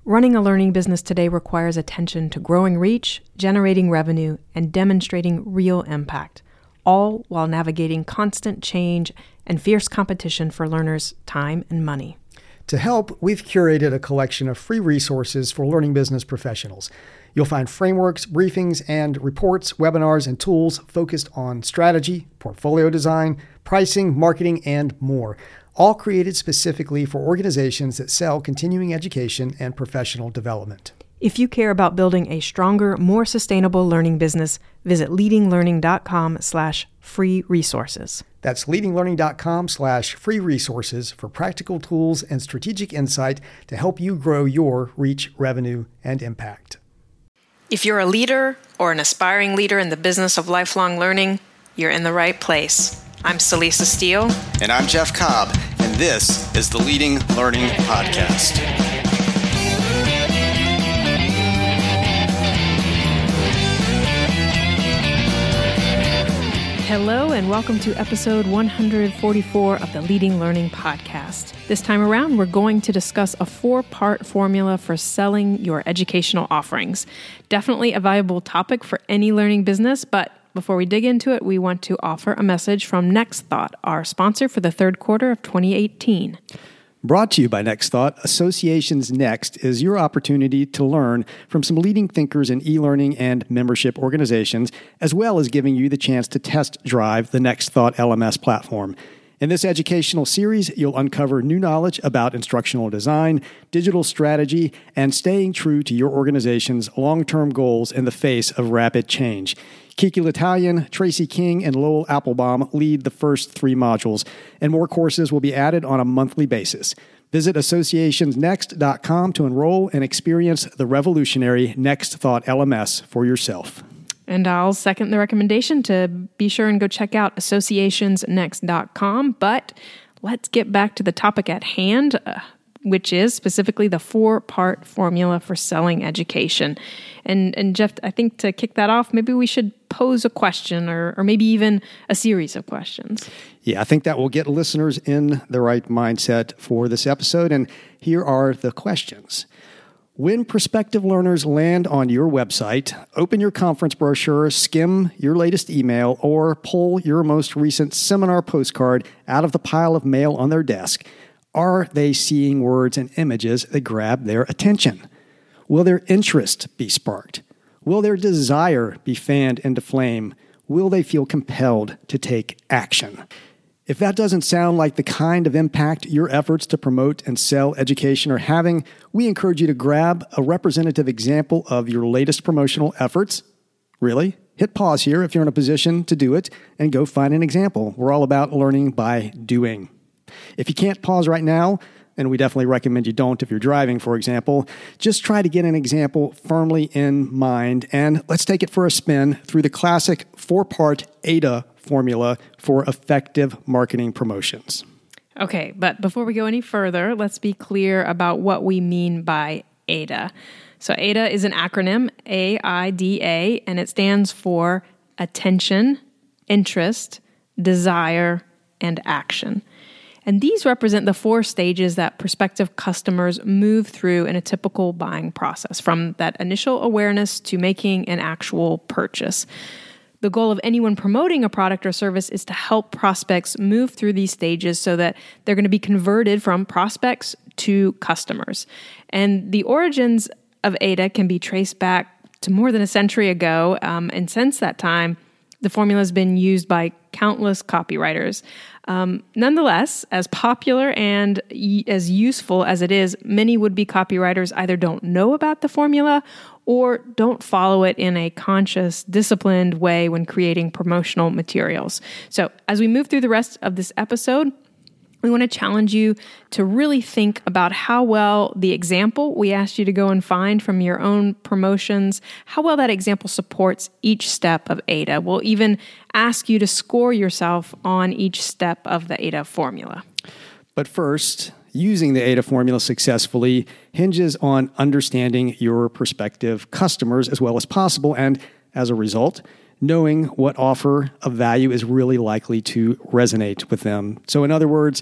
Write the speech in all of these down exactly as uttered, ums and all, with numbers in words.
Running a learning business today requires attention to growing reach, generating revenue, and demonstrating real impact, all while navigating constant change and fierce competition for learners' time and money. To help, we've curated a collection of free resources for learning business professionals. You'll find frameworks, briefings, and reports, webinars, and tools focused on strategy, portfolio design, pricing, marketing, and more, all created specifically for organizations that sell continuing education and professional development. If you care about building a stronger, more sustainable learning business, visit leadinglearning.com slash free resources. That's leadinglearning.com slash free resources for practical tools and strategic insight to help you grow your reach, revenue, and impact. If you're a leader or an aspiring leader in the business of lifelong learning, you're in the right place. I'm Celisa Steele. And I'm Jeff Cobb, and this is the Leading Learning Podcast. Hello, and welcome to episode one forty-four of the Leading Learning Podcast. This time around, we're going to discuss a four-part formula for selling your educational offerings. Definitely a valuable topic for any learning business, but before we dig into it, we want to offer a message from NextThought, our sponsor for the third quarter of twenty eighteen. Brought to you by NextThought, Associations Next is your opportunity to learn from some leading thinkers in e-learning and membership organizations, as well as giving you the chance to test drive the NextThought L M S platform. In this educational series, you'll uncover new knowledge about instructional design, digital strategy, and staying true to your organization's long-term goals in the face of rapid change. Kiki L'Italian, Tracy King, and Lowell Applebaum lead the first three modules, and more courses will be added on a monthly basis. Visit associations next dot com to enroll and experience the revolutionary NextThought L M S for yourself. And I'll second the recommendation to be sure and go check out associations next dot com. But let's get back to the topic at hand, uh, which is specifically the four-part formula for selling education. And and Jeff, I think to kick that off, maybe we should pose a question or, or maybe even a series of questions. Yeah, I think that will get listeners in the right mindset for this episode. And here are the questions. When prospective learners land on your website, open your conference brochure, skim your latest email, or pull your most recent seminar postcard out of the pile of mail on their desk, are they seeing words and images that grab their attention? Will their interest be sparked? Will their desire be fanned into flame? Will they feel compelled to take action? If that doesn't sound like the kind of impact your efforts to promote and sell education are having, we encourage you to grab a representative example of your latest promotional efforts. Really? Hit pause here if you're in a position to do it and go find an example. We're all about learning by doing. If you can't pause right now, and we definitely recommend you don't if you're driving, for example, just try to get an example firmly in mind, and let's take it for a spin through the classic four-part A D A formula for effective marketing promotions. Okay, but before we go any further, let's be clear about what we mean by A D A. So A D A is an acronym, A I D A, and it stands for attention, interest, desire, and action. And these represent the four stages that prospective customers move through in a typical buying process, from that initial awareness to making an actual purchase. The goal of anyone promoting a product or service is to help prospects move through these stages so that they're going to be converted from prospects to customers. And the origins of A D A can be traced back to more than a century ago, um, and since that time, the formula has been used by countless copywriters. Um, nonetheless, as popular and y- as useful as it is, many would-be copywriters either don't know about the formula or don't follow it in a conscious, disciplined way when creating promotional materials. So as we move through the rest of this episode, we want to challenge you to really think about how well the example we asked you to go and find from your own promotions, how well that example supports each step of A D A. We'll even ask you to score yourself on each step of the A D A formula. But first, using the A D A formula successfully hinges on understanding your prospective customers as well as possible, and as a result, knowing what offer of value is really likely to resonate with them. So in other words,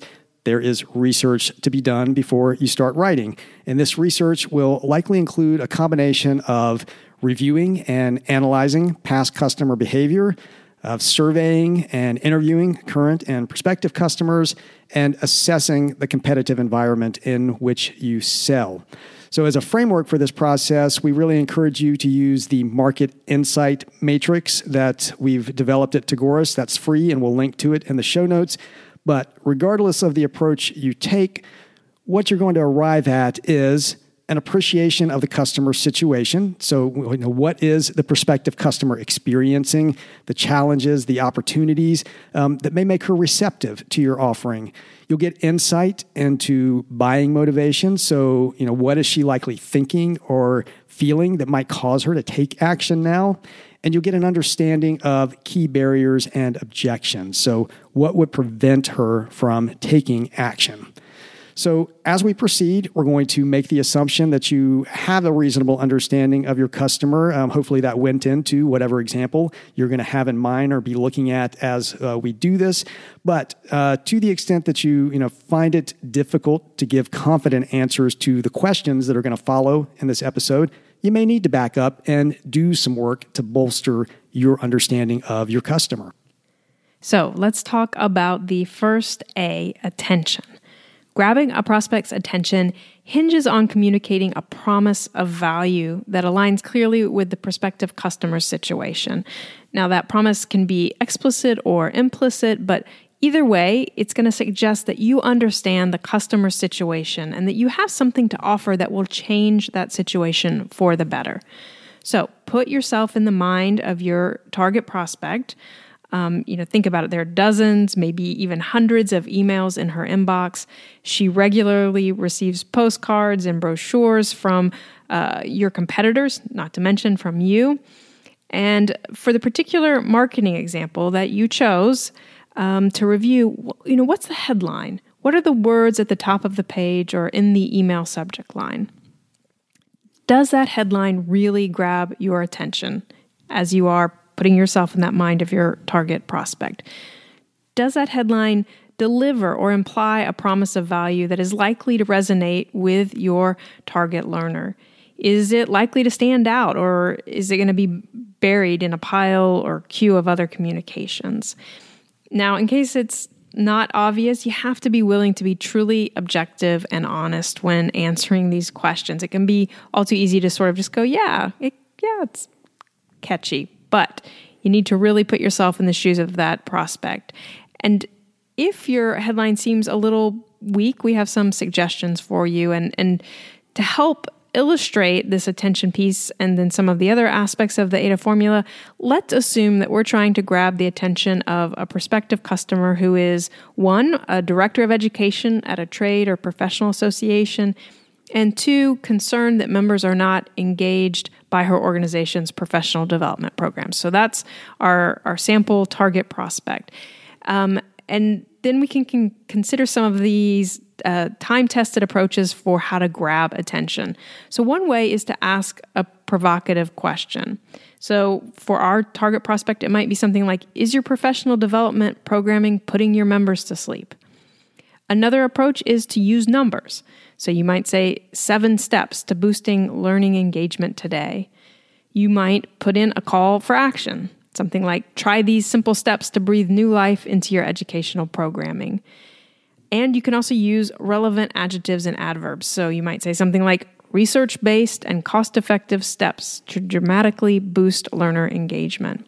there is research to be done before you start writing. And this research will likely include a combination of reviewing and analyzing past customer behavior, of surveying and interviewing current and prospective customers, and assessing the competitive environment in which you sell. So as a framework for this process, we really encourage you to use the market insight matrix that we've developed at Tagoras. That's free, and we'll link to it in the show notes. But regardless of the approach you take, what you're going to arrive at is an appreciation of the customer situation. So, you know, what is the prospective customer experiencing, the challenges, the opportunities um, that may make her receptive to your offering. You'll get insight into buying motivation. So, you know, what is she likely thinking or feeling that might cause her to take action now? And you'll get an understanding of key barriers and objections. So, what would prevent her from taking action? So as we proceed, we're going to make the assumption that you have a reasonable understanding of your customer. Um, hopefully that went into whatever example you're going to have in mind or be looking at as uh, we do this. But uh, to the extent that you, you know, find it difficult to give confident answers to the questions that are going to follow in this episode, you may need to back up and do some work to bolster your understanding of your customer. So let's talk about the first A, attention. Grabbing a prospect's attention hinges on communicating a promise of value that aligns clearly with the prospective customer's situation. Now, that promise can be explicit or implicit, but either way, it's going to suggest that you understand the customer's situation and that you have something to offer that will change that situation for the better. So, put yourself in the mind of your target prospect. Um, you know, think about it. There are dozens, maybe even hundreds of emails in her inbox. She regularly receives postcards and brochures from uh, your competitors, not to mention from you. And for the particular marketing example that you chose um, to review, you know, what's the headline? What are the words at the top of the page or in the email subject line? Does that headline really grab your attention as you are putting yourself in that mind of your target prospect? Does that headline deliver or imply a promise of value that is likely to resonate with your target learner? Is it likely to stand out, or is it going to be buried in a pile or queue of other communications? Now, in case it's not obvious, you have to be willing to be truly objective and honest when answering these questions. It can be all too easy to sort of just go, yeah, it, yeah, it's catchy. But you need to really put yourself in the shoes of that prospect. And if your headline seems a little weak, we have some suggestions for you. And, and to help illustrate this attention piece and then some of the other aspects of the A D A formula, let's assume that we're trying to grab the attention of a prospective customer who is, one, a director of education at a trade or professional association, and two, concerned that members are not engaged by her organization's professional development programs. So that's our, our sample target prospect. Um, and then we can, can consider some of these uh, time-tested approaches for how to grab attention. So one way is to ask a provocative question. So for our target prospect, it might be something like, is your professional development programming putting your members to sleep? Another approach is to use numbers. So you might say seven steps to boosting learning engagement today. You might put in a call for action, something like try these simple steps to breathe new life into your educational programming. And you can also use relevant adjectives and adverbs. So you might say something like research-based and cost-effective steps to dramatically boost learner engagement.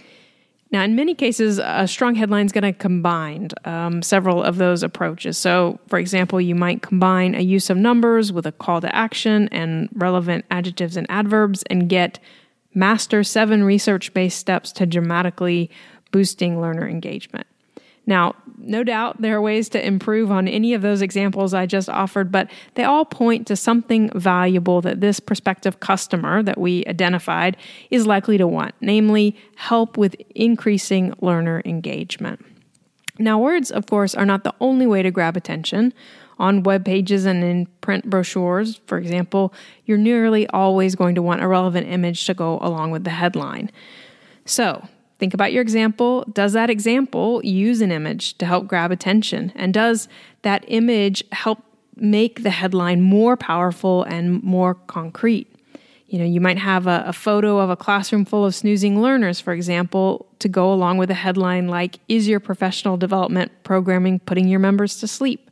Now, in many cases, a strong headline is going to combine um, several of those approaches. So, for example, you might combine a use of numbers with a call to action and relevant adjectives and adverbs and get master seven research-based steps to dramatically boosting learner engagement. Now, no doubt there are ways to improve on any of those examples I just offered, but they all point to something valuable that this prospective customer that we identified is likely to want, namely help with increasing learner engagement. Now, words, of course, are not the only way to grab attention. On web pages and in print brochures, for example, you're nearly always going to want a relevant image to go along with the headline. So, think about your example. Does that example use an image to help grab attention? And does that image help make the headline more powerful and more concrete? You know, you might have a, a photo of a classroom full of snoozing learners, for example, to go along with a headline like, "Is your professional development programming putting your members to sleep?"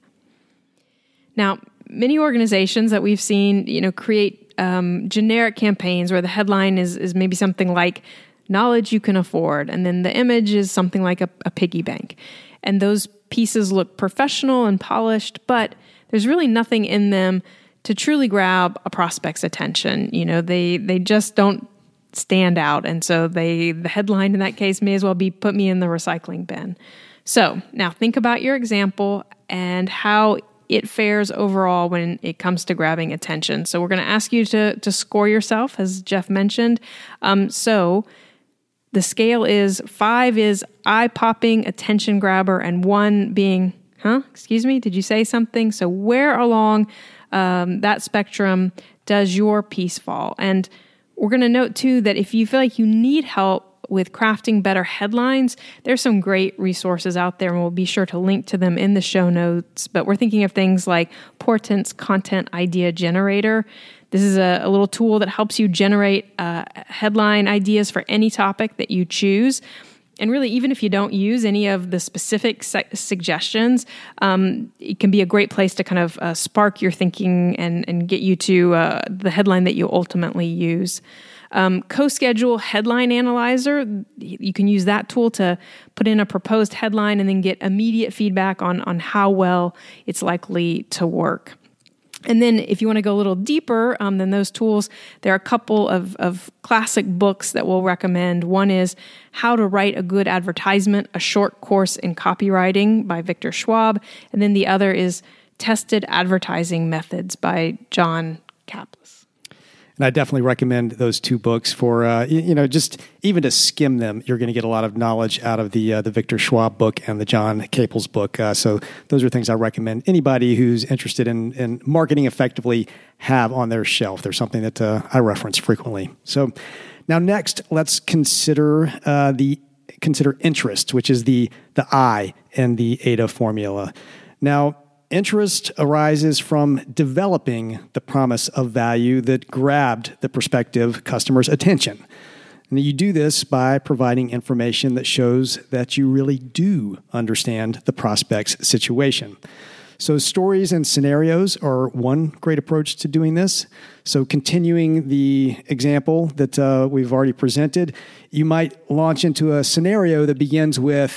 Now, many organizations that we've seen, you know, create um, generic campaigns where the headline is, is maybe something like, "Knowledge you can afford," and then the image is something like a, a piggy bank. And those pieces look professional and polished, but there's really nothing in them to truly grab a prospect's attention. You know, they they just don't stand out. And so they the headline in that case may as well be, "Put me in the recycling bin." So now think about your example and how it fares overall when it comes to grabbing attention. So we're going to ask you to, to score yourself, as Jeff mentioned. Um, so the scale is five is eye-popping, attention grabber, and one being, huh, excuse me, did you say something? So where along um, that spectrum does your piece fall? And we're going to note, too, that if you feel like you need help with crafting better headlines, there's some great resources out there, and we'll be sure to link to them in the show notes. But we're thinking of things like Portent's Content Idea Generator. This is a, a little tool that helps you generate uh, headline ideas for any topic that you choose. And really, even if you don't use any of the specific su- suggestions, um, it can be a great place to kind of uh, spark your thinking and, and get you to uh, the headline that you ultimately use. Um, CoSchedule Headline Analyzer, you can use that tool to put in a proposed headline and then get immediate feedback on, on how well it's likely to work. And then if you want to go a little deeper um, than those tools, there are a couple of, of classic books that we'll recommend. One is How to Write a Good Advertisement, a Short Course in Copywriting by Victor Schwab. And then the other is Tested Advertising Methods by John Kaplis. And I definitely recommend those two books for, uh, you, you know, just even to skim them, you're going to get a lot of knowledge out of the uh, the Victor Schwab book and the John Kaplis book. Uh, so those are things I recommend anybody who's interested in, in marketing effectively have on their shelf. There's something that uh, I reference frequently. So now next, let's consider uh, the consider interest, which is the the I in the A D A formula. Now, interest arises from developing the promise of value that grabbed the prospective customer's attention. And you do this by providing information that shows that you really do understand the prospect's situation. So stories and scenarios are one great approach to doing this. So continuing the example that uh, we've already presented, you might launch into a scenario that begins with,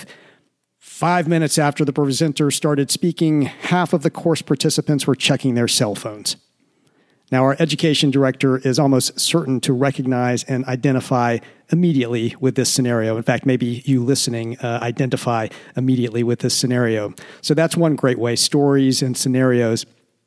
five minutes after the presenter started speaking, half of the course participants were checking their cell phones. Now, our education director is almost certain to recognize and identify immediately with this scenario. In fact, maybe you listening uh, identify immediately with this scenario. So that's one great way, stories and scenarios.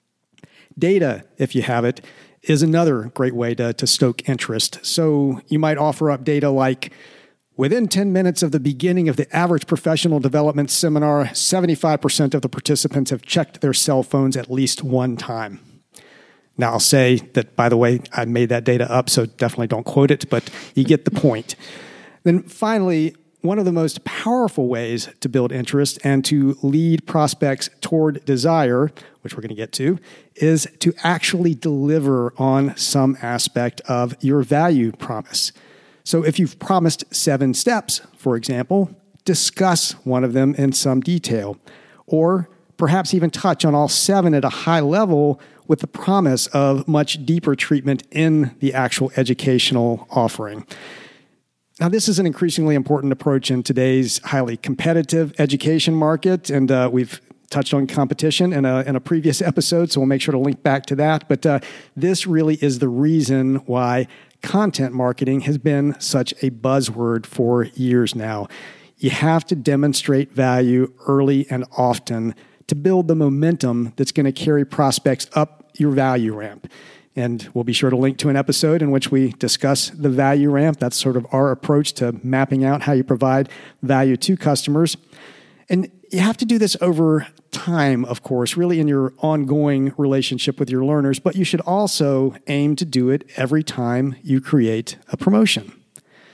Data, if you have it, is another great way to, to stoke interest. So you might offer up data like, within ten minutes of the beginning of the average professional development seminar, seventy-five percent of the participants have checked their cell phones at least one time. Now, I'll say that, by the way, I made that data up, so definitely don't quote it, but you get the point. Then finally, one of the most powerful ways to build interest and to lead prospects toward desire, which we're going to get to, is to actually deliver on some aspect of your value promise. So if you've promised seven steps, for example, discuss one of them in some detail, or perhaps even touch on all seven at a high level with the promise of much deeper treatment in the actual educational offering. Now, this is an increasingly important approach in today's highly competitive education market, and uh, we've touched on competition in a, in a previous episode, so we'll make sure to link back to that. But uh, this really is the reason why content marketing has been such a buzzword for years now. You have to demonstrate value early and often to build the momentum that's going to carry prospects up your value ramp. And we'll be sure to link to an episode in which we discuss the value ramp. That's sort of our approach to mapping out how you provide value to customers. And you have to do this over time, of course, really in your ongoing relationship with your learners, but you should also aim to do it every time you create a promotion.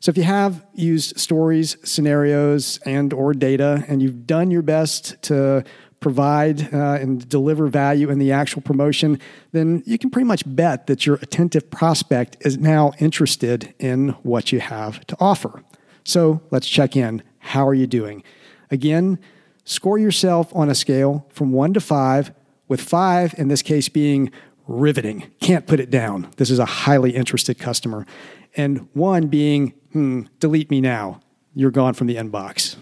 So if you have used stories, scenarios, and or data, and you've done your best to provide uh, and deliver value in the actual promotion, then you can pretty much bet that your attentive prospect is now interested in what you have to offer. So let's check in. How are you doing? Again, score yourself on a scale from one to five, with five in this case being riveting. Can't put it down. This is a highly interested customer. And one being, hmm, delete me now. You're gone from the inbox.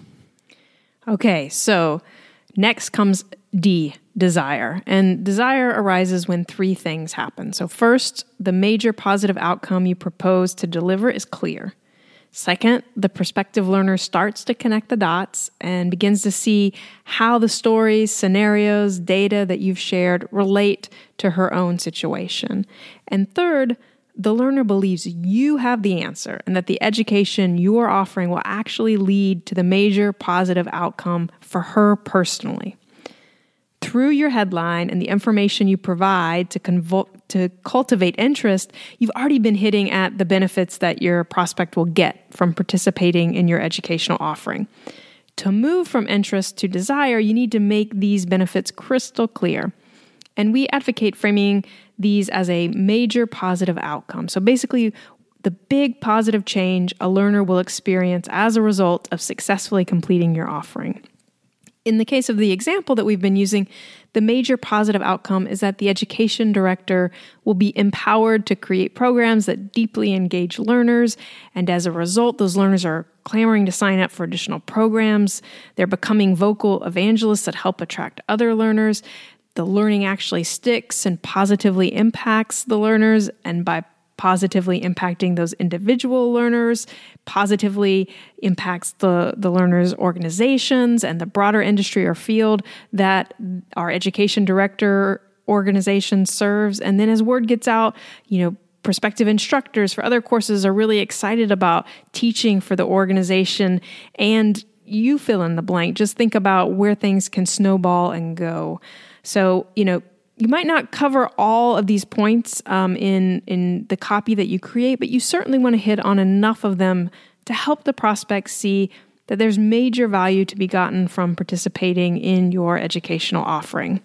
Okay, so next comes D, desire. And desire arises when three things happen. So first, the major positive outcome you propose to deliver is clear. Second, the prospective learner starts to connect the dots and begins to see how the stories, scenarios, data that you've shared relate to her own situation. And third, the learner believes you have the answer and that the education you are offering will actually lead to the major positive outcome for her personally. Through your headline and the information you provide to convol- to cultivate interest, you've already been hitting at the benefits that your prospect will get from participating in your educational offering. To move from interest to desire, you need to make these benefits crystal clear. And we advocate framing these as a major positive outcome. So basically, the big positive change a learner will experience as a result of successfully completing your offering. In the case of the example that we've been using, the major positive outcome is that the education director will be empowered to create programs that deeply engage learners, and as a result, those learners are clamoring to sign up for additional programs. They're becoming vocal evangelists that help attract other learners. The learning actually sticks and positively impacts the learners, and by positively impacting those individual learners, positively impacts the, the learners' organizations and the broader industry or field that our education director organization serves. And then as word gets out, you know, prospective instructors for other courses are really excited about teaching for the organization, and you fill in the blank. Just think about where things can snowball and go. So, you know, you might not cover all of these points um, in, in the copy that you create, but you certainly want to hit on enough of them to help the prospect see that there's major value to be gotten from participating in your educational offering.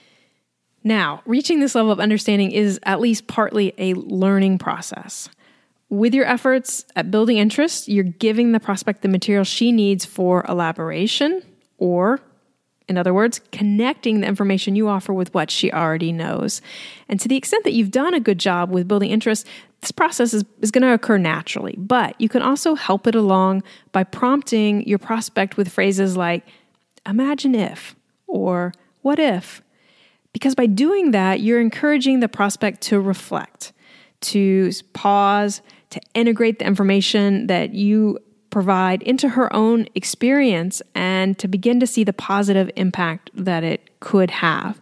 Now, reaching this level of understanding is at least partly a learning process. With your efforts at building interest, you're giving the prospect the material she needs for elaboration, or in other words, connecting the information you offer with what she already knows. And to the extent that you've done a good job with building interest, this process is, is going to occur naturally. But you can also help it along by prompting your prospect with phrases like, imagine if, or what if? Because by doing that, you're encouraging the prospect to reflect, to pause, to integrate the information that you provide into her own experience and to begin to see the positive impact that it could have.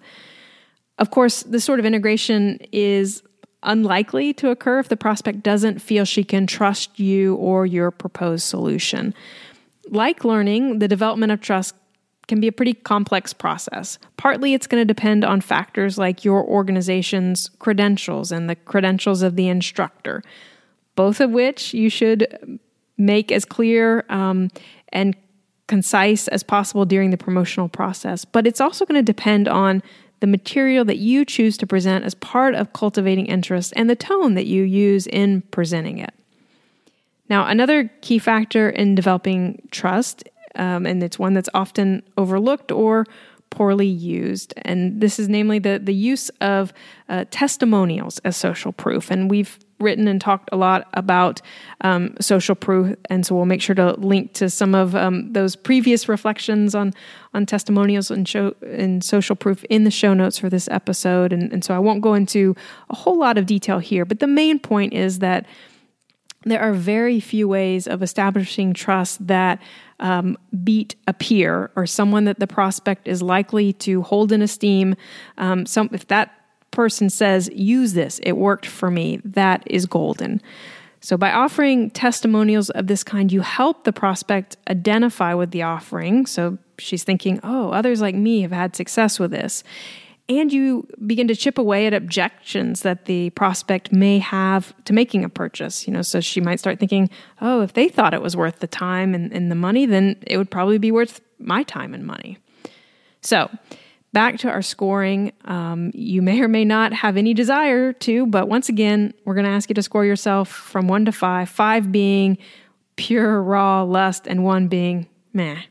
Of course, this sort of integration is unlikely to occur if the prospect doesn't feel she can trust you or your proposed solution. Like learning, the development of trust can be a pretty complex process. Partly it's going to depend on factors like your organization's credentials and the credentials of the instructor, both of which you should make as clear um, and concise as possible during the promotional process. But it's also going to depend on the material that you choose to present as part of cultivating interest and the tone that you use in presenting it. Now, another key factor in developing trust, um, and it's one that's often overlooked or poorly used, and this is namely the, the use of uh, testimonials as social proof. And we've written and talked a lot about um, social proof, and so we'll make sure to link to some of um, those previous reflections on on testimonials and show and social proof in the show notes for this episode. And, and so I won't go into a whole lot of detail here, but the main point is that there are very few ways of establishing trust that um, beat a peer or someone that the prospect is likely to hold in esteem. Um, some if that person says, use this, it worked for me, that is golden. So by offering testimonials of this kind, you help the prospect identify with the offering. So she's thinking, oh, others like me have had success with this. and you begin to chip away at objections that the prospect may have to making a purchase. You know, so she might start thinking, oh, if they thought it was worth the time and, and the money, then it would probably be worth my time and money. So back to our scoring. Um, you may or may not have any desire to, but once again, we're going to ask you to score yourself from one to five, five being pure, raw lust, and one being meh.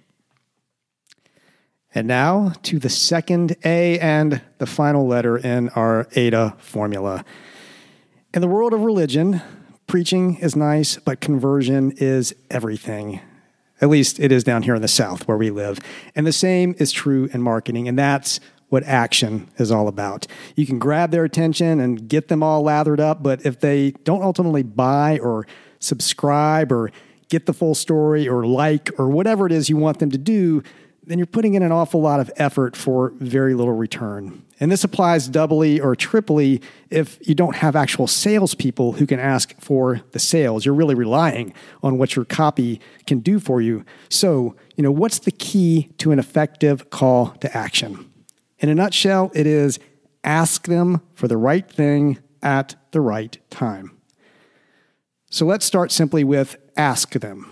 And now to the second A and the final letter in our A D A formula. In the world of religion, preaching is nice, but conversion is everything. At least it is down here in the South where we live. And the same is true in marketing, and that's what action is all about. You can grab their attention and get them all lathered up, but if they don't ultimately buy or subscribe or get the full story or like or whatever it is you want them to do, then you're putting in an awful lot of effort for very little return. And this applies doubly or triply if you don't have actual salespeople who can ask for the sales. You're really relying on what your copy can do for you. So, you know, what's the key to an effective call to action? In a nutshell, it is ask them for the right thing at the right time. So let's start simply with ask them.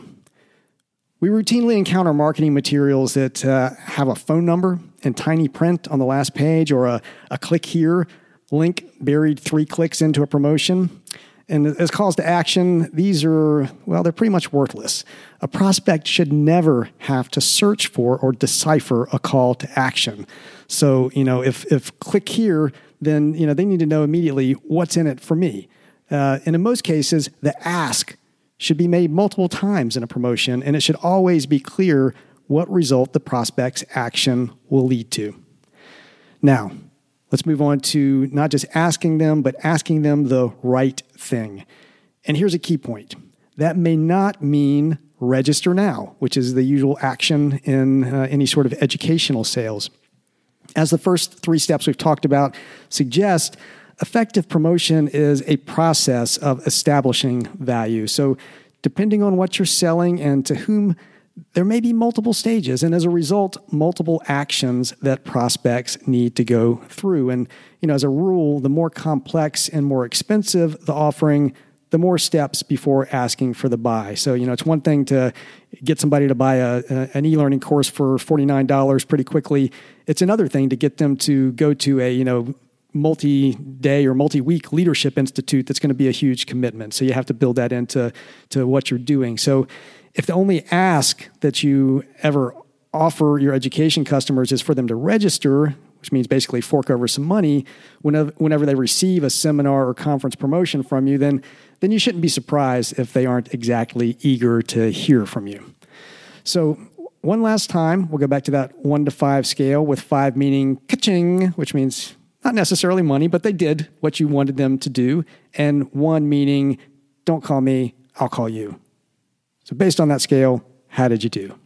We routinely encounter marketing materials that uh, have a phone number in tiny print on the last page or a, a click here link buried three clicks into a promotion. And as calls to action, these are, well, they're pretty much worthless. A prospect should never have to search for or decipher a call to action. So, you know, if, if click here, then, you know, they need to know immediately what's in it for me. Uh, and in most cases, the ask should be made multiple times in a promotion, and it should always be clear what result the prospect's action will lead to. Now, let's move on to not just asking them, but asking them the right thing. And here's a key point. That may not mean register now, which is the usual action in uh, any sort of educational sales. As the first three steps we've talked about suggest, effective promotion is a process of establishing value. So depending on what you're selling and to whom, there may be multiple stages, and as a result, multiple actions that prospects need to go through. And, you know, as a rule, the more complex and more expensive the offering, the more steps before asking for the buy. So, you know, it's one thing to get somebody to buy a, a, an e-learning course for forty-nine dollars pretty quickly. It's another thing to get them to go to a, you know, multi-day or multi-week leadership institute that's going to be a huge commitment. So you have to build that into to what you're doing. So if the only ask that you ever offer your education customers is for them to register, which means basically fork over some money whenever, whenever they receive a seminar or conference promotion from you, then, then you shouldn't be surprised if they aren't exactly eager to hear from you. So one last time, we'll go back to that one to five scale, with five meaning ka-ching, which means not necessarily money, but they did what you wanted them to do. And one meaning, don't call me, I'll call you. So based on that scale, how did you do?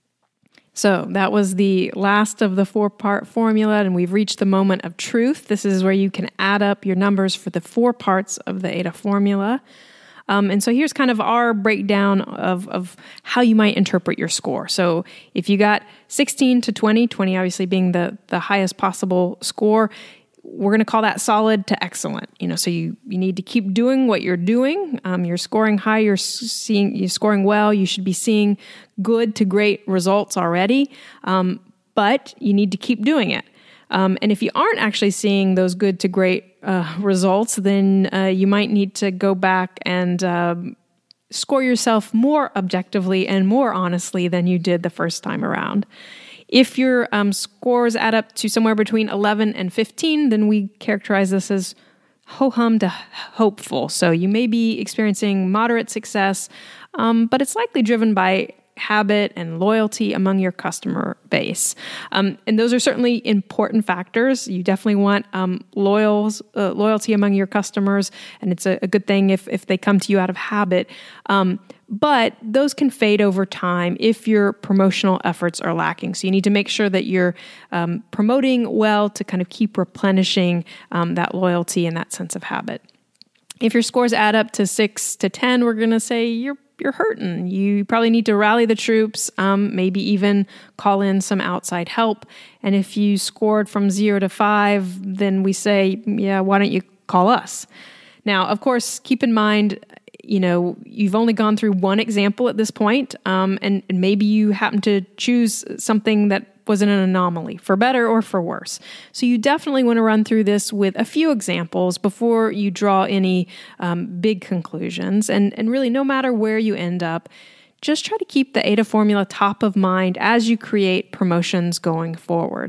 So that was the last of the four-part formula, and we've reached the moment of truth. This is where you can add up your numbers for the four parts of the A D A formula. Um, and so here's kind of our breakdown of, of how you might interpret your score. So if you got sixteen to twenty, twenty obviously being the, the highest possible score, we're going to call that solid to excellent. You know, so you, you need to keep doing what you're doing. Um, you're scoring high, you're seeing, you're scoring well. You should be seeing good to great results already. Um, but you need to keep doing it. Um, and if you aren't actually seeing those good to great uh, results, then uh, you might need to go back and um, score yourself more objectively and more honestly than you did the first time around. If your um, scores add up to somewhere between eleven and fifteen, then we characterize this as ho-hum to hopeful. So you may be experiencing moderate success, um, but it's likely driven by habit and loyalty among your customer base. Um, and those are certainly important factors. You definitely want um, loyals, uh, loyalty among your customers, and it's a, a good thing if, if they come to you out of habit. Um, but those can fade over time if your promotional efforts are lacking. So you need to make sure that you're um, promoting well to kind of keep replenishing um, that loyalty and that sense of habit. If your scores add up to six to ten, we're going to say you're you're hurting. You probably need to rally the troops, um, maybe even call in some outside help. And if you scored from zero to five, then we say, yeah, why don't you call us? Now, of course, keep in mind, you know, you've only gone through one example at this point, um, and, and maybe you happen to choose something that wasn't an anomaly, for better or for worse. So you definitely want to run through this with a few examples before you draw any um, big conclusions. And, and really, no matter where you end up, just try to keep the A D A formula top of mind as you create promotions going forward.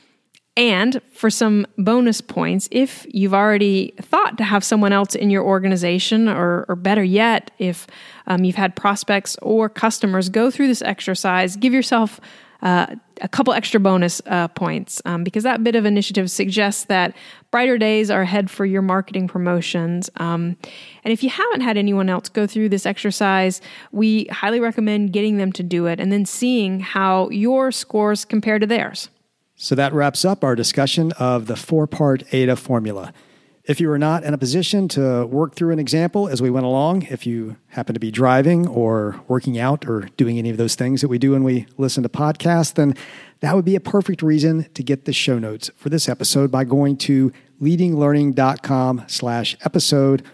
And for some bonus points, if you've already thought to have someone else in your organization, or, or better yet, if um, you've had prospects or customers go through this exercise, give yourself uh, a couple extra bonus uh, points, um, because that bit of initiative suggests that brighter days are ahead for your marketing promotions. Um, and if you haven't had anyone else go through this exercise, we highly recommend getting them to do it and then seeing how your scores compare to theirs. So that wraps up our discussion of the four-part A D A formula. If you were not in a position to work through an example as we went along, if you happen to be driving or working out or doing any of those things that we do when we listen to podcasts, then that would be a perfect reason to get the show notes for this episode by going to leadinglearning.com slash episode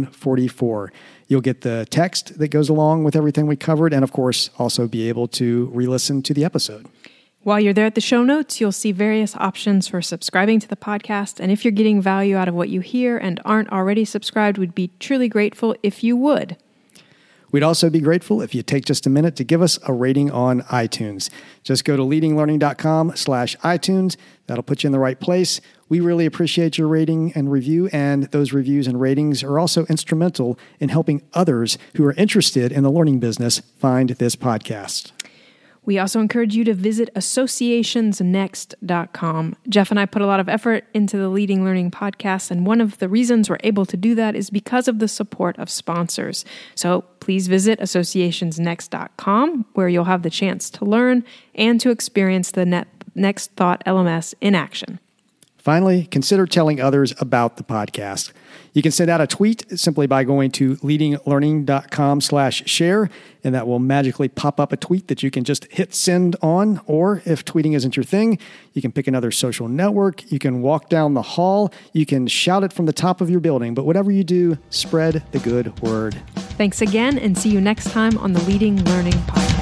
144. You'll get the text that goes along with everything we covered, and of course, also be able to re-listen to the episode. While you're there at the show notes, you'll see various options for subscribing to the podcast. And if you're getting value out of what you hear and aren't already subscribed, we'd be truly grateful if you would. We'd also be grateful if you take just a minute to give us a rating on iTunes. Just go to leadinglearning.com slash iTunes. That'll put you in the right place. We really appreciate your rating and review, and those reviews and ratings are also instrumental in helping others who are interested in the learning business find this podcast. We also encourage you to visit associations next dot com. Jeff and I put a lot of effort into the Leading Learning podcast, and one of the reasons we're able to do that is because of the support of sponsors. So please visit associations next dot com, where you'll have the chance to learn and to experience the Net- Next Thought L M S in action. Finally, consider telling others about the podcast. You can send out a tweet simply by going to leadinglearning.com slash share, and that will magically pop up a tweet that you can just hit send on. Or if tweeting isn't your thing, you can pick another social network. You can walk down the hall. You can shout it from the top of your building. But whatever you do, spread the good word. Thanks again, and see you next time on the Leading Learning Podcast.